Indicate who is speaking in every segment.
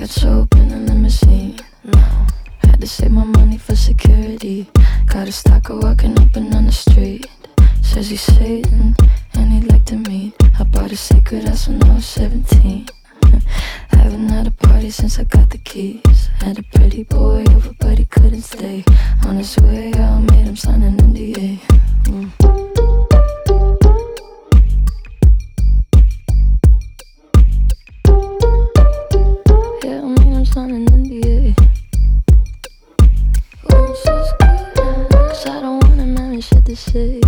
Speaker 1: Let's open a limousine. No, had to save my money for security. Got a stalker walking up and down the street. Says he's Satan and he'd like to meet. I bought a secret house when I was 17. Haven't had a party since I got the keys. Had a pretty boy over but he couldn't stay. On his way out, made him sign an NDA. Yeah, I made him sign an NDA. Oh, it's just good, 'cause I don't want him having shit to say.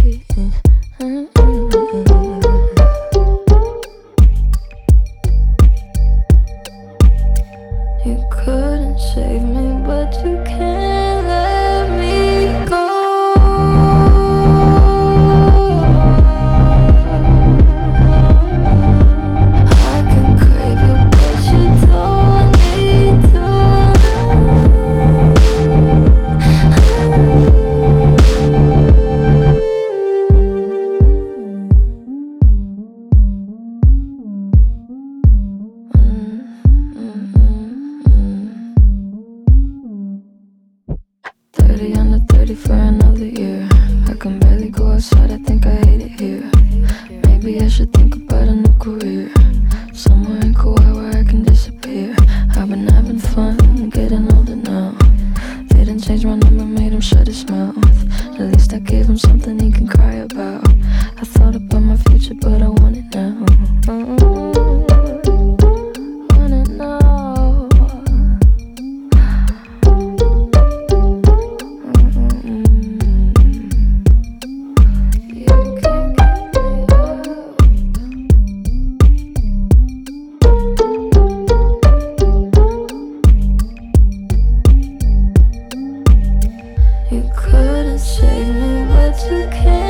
Speaker 1: You couldn't save me, but you can't let me go. I can crave you, but you don't need to. Under 30 for another year. I can barely go outside, I think I hate it here. Maybe I should think about a new career, somewhere in Kauai where I can disappear. I've been having fun, getting older now. They didn't change my number, made him shut his mouth. At least I gave him something he can cry about. I thought about my future, but I want it now. Want it now. You couldn't save me, but you can't.